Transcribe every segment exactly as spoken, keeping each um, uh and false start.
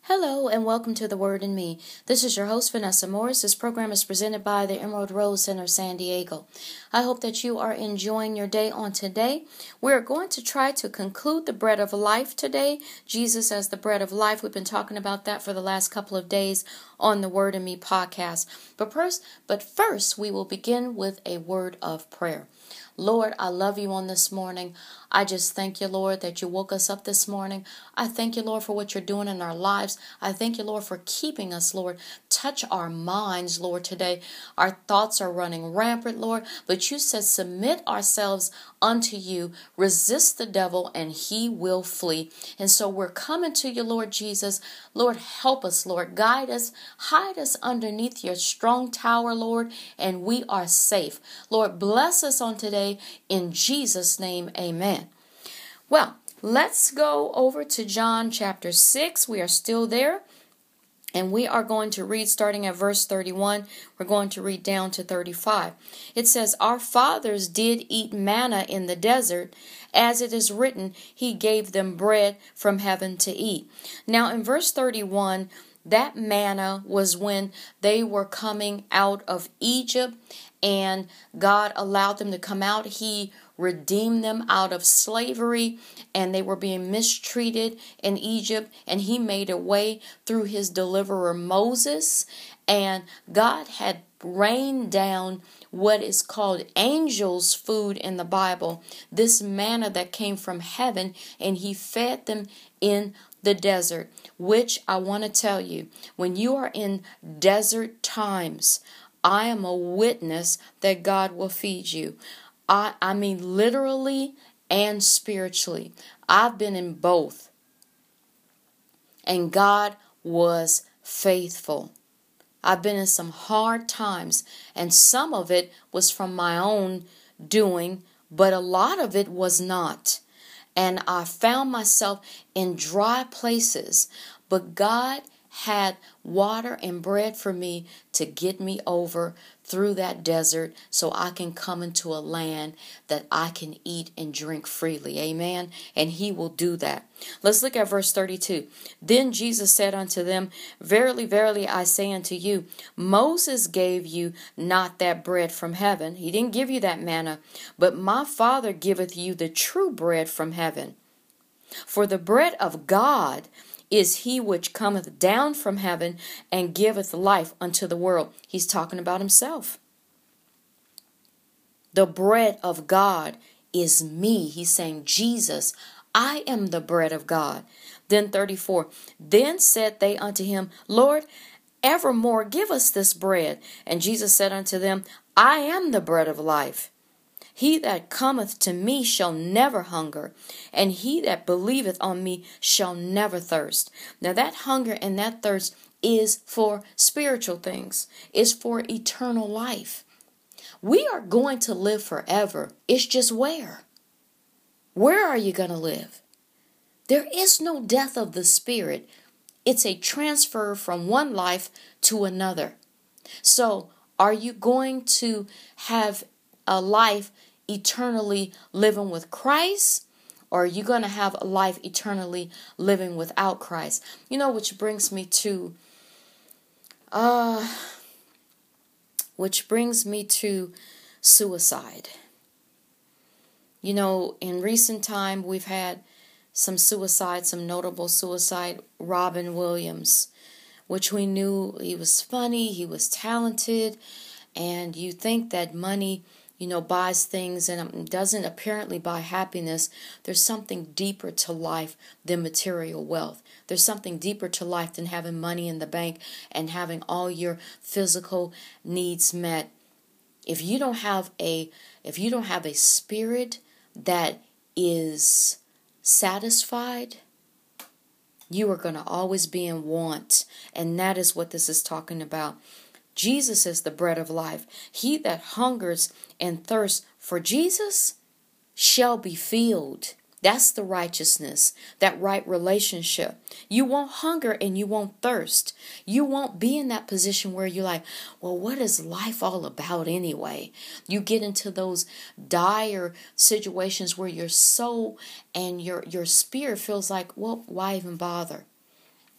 Hello and welcome to The Word in Me. This is your host, Vanessa Morris. This program is presented by the Emerald Rose Center, San Diego. I hope that you are enjoying your day on today. We're going to try to conclude the bread of life today. Jesus as the bread of life. We've been talking about that for the last couple of days on the Word in Me podcast. But first, but first, we will begin with a word of prayer. Lord, I love you on this morning. I just thank you, Lord, that you woke us up this morning. I thank you, Lord, for what you're doing in our lives. I thank you, Lord, for keeping us, Lord. Touch our minds, Lord, today. Our thoughts are running rampant, Lord, but you said submit ourselves unto you, resist the devil, and he will flee. And so we're coming to you, Lord Jesus. Lord, help us, Lord. Guide us, hide us underneath your strong tower, Lord, and we are safe. Lord, bless us on today. In Jesus' name, amen. Well, let's go over to John chapter six. We are still there. And we are going to read starting at verse thirty-one. We're going to read down to thirty-five. It says, Our fathers did eat manna in the desert. As it is written, he gave them bread from heaven to eat. Now in verse thirty-one, that manna was when they were coming out of Egypt and God allowed them to come out. He redeemed them out of slavery and they were being mistreated in Egypt, and he made a way through his deliverer Moses, and God had rained down what is called angels' food in the Bible, this manna that came from heaven, and he fed them in the desert, which I want to tell you, when you are in desert times, I am a witness that God will feed you. I, I mean literally and spiritually. I've been in both. And God was faithful. I've been in some hard times, and some of it was from my own doing, but a lot of it was not. And I found myself in dry places, but God had water and bread for me to get me over through that desert so I can come into a land that I can eat and drink freely. Amen. And he will do that. Let's look at verse thirty-two. Then Jesus said unto them, Verily, verily, I say unto you, Moses gave you not that bread from heaven. He didn't give you that manna, but my Father giveth you the true bread from heaven. For the bread of God is he which cometh down from heaven and giveth life unto the world. He's talking about himself. The bread of God is me. He's saying, Jesus, I am the bread of God. Then thirty-four, Then said they unto him, Lord, evermore give us this bread. And Jesus said unto them, I am the bread of life. He that cometh to me shall never hunger, and he that believeth on me shall never thirst. Now that hunger and that thirst is for spiritual things, is for eternal life. We are going to live forever. It's just where? Where are you going to live? There is no death of the spirit. It's a transfer from one life to another. So are you going to have a life eternally living with Christ, or are you going to have a life eternally living without Christ? You know, which brings me to, uh, which brings me to suicide. You know, in recent time, we've had some suicide, some notable suicide. Robin Williams, which we knew he was funny, he was talented, and you think that money, you know, buys things and doesn't apparently buy happiness. There's something deeper to life than material wealth. There's something deeper to life than having money in the bank and having all your physical needs met. If you don't have a, if you don't have a spirit that is satisfied, you are going to always be in want. And that is what this is talking about. Jesus is the bread of life. He that hungers and thirsts for Jesus shall be filled. That's the righteousness, that right relationship. You won't hunger and you won't thirst. You won't be in that position where you're like, well, what is life all about anyway? You get into those dire situations where your soul and your, your spirit feels like, well, why even bother?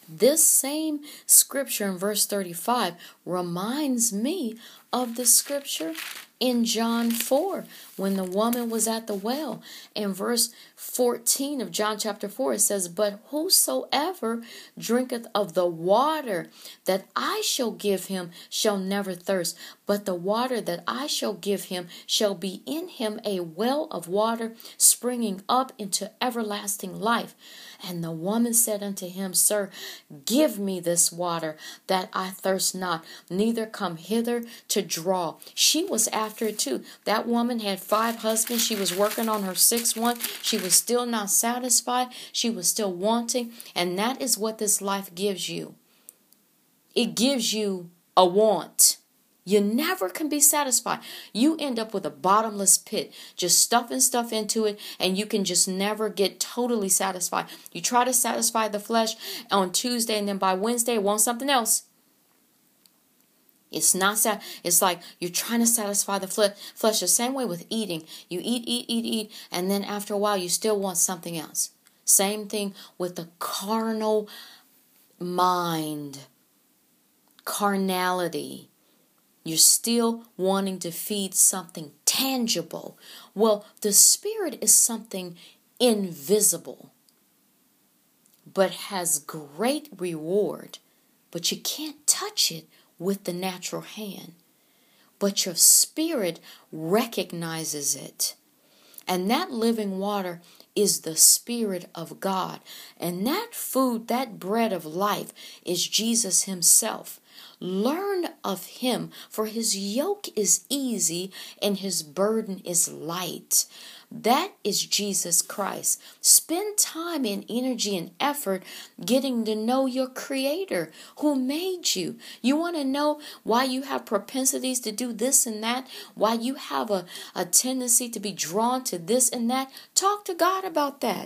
This same scripture in verse thirty-five reminds me of the scripture in John four, when the woman was at the well. In verse fourteen of John chapter four, it says, "But whosoever drinketh of the water that I shall give him shall never thirst, but the water that I shall give him shall be in him a well of water springing up into everlasting life. And the woman said unto him, Sir, give me this water, that I thirst not, neither come hither to draw." She was after it too. That woman had five husbands. She was working on her sixth one. She was still not satisfied. She was still wanting. And that is what this life gives you. It gives you a want. You never can be satisfied. You end up with a bottomless pit, just stuffing stuff into it, and you can just never get totally satisfied. You try to satisfy the flesh on Tuesday, and then by Wednesday, want something else. It's not sad. It's like you're trying to satisfy the fle- flesh. The same way with eating. You eat, eat, eat, eat, and then after a while, you still want something else. Same thing with the carnal mind, carnality. You're still wanting to feed something tangible. Well, the spirit is something invisible, but has great reward. But you can't touch it with the natural hand. But your spirit recognizes it. And that living water is the Spirit of God. And that food, that bread of life, is Jesus himself. Learn of him, for his yoke is easy and his burden is light. That is Jesus Christ. Spend time and energy and effort getting to know your Creator who made you. You want to know why you have propensities to do this and that, why you have a, a tendency to be drawn to this and that. Talk to God about that.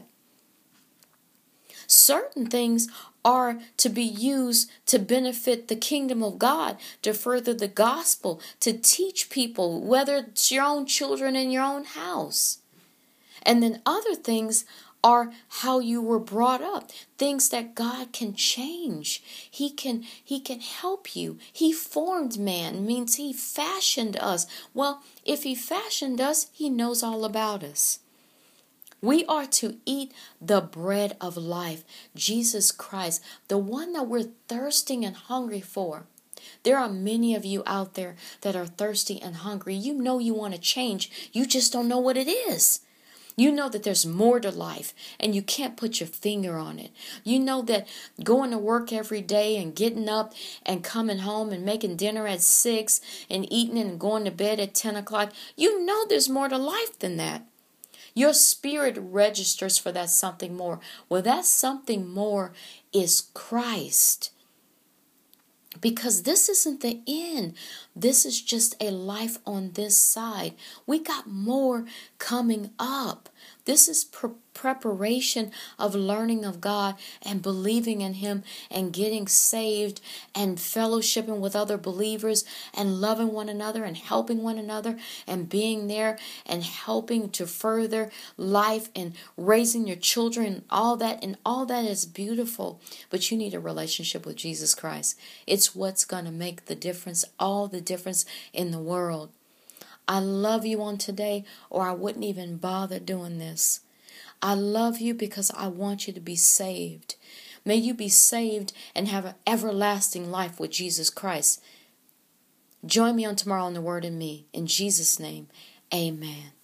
Certain things are to be used to benefit the kingdom of God, to further the gospel, to teach people, whether it's your own children in your own house. And then other things are how you were brought up, things that God can change. He can he can help you. He formed man, means he fashioned us. Well, if he fashioned us, he knows all about us. We are to eat the bread of life, Jesus Christ, the one that we're thirsting and hungry for. There are many of you out there that are thirsty and hungry. You know you want to change. You just don't know what it is. You know that there's more to life and you can't put your finger on it. You know that going to work every day and getting up and coming home and making dinner at six and eating and going to bed at ten o'clock, you know there's more to life than that. Your spirit registers for that something more. Well, that something more is Christ. Because this isn't the end. This is just a life on this side. We got more coming up. This is pre- preparation of learning of God and believing in him and getting saved and fellowshipping with other believers and loving one another and helping one another and being there and helping to further life and raising your children and all that. And all that is beautiful. But you need a relationship with Jesus Christ. It's what's going to make the difference, all the difference in the world. I love you on today, or I wouldn't even bother doing this. I love you because I want you to be saved. May you be saved and have an everlasting life with Jesus Christ. Join me on tomorrow on The Word in Me. In Jesus' name, amen.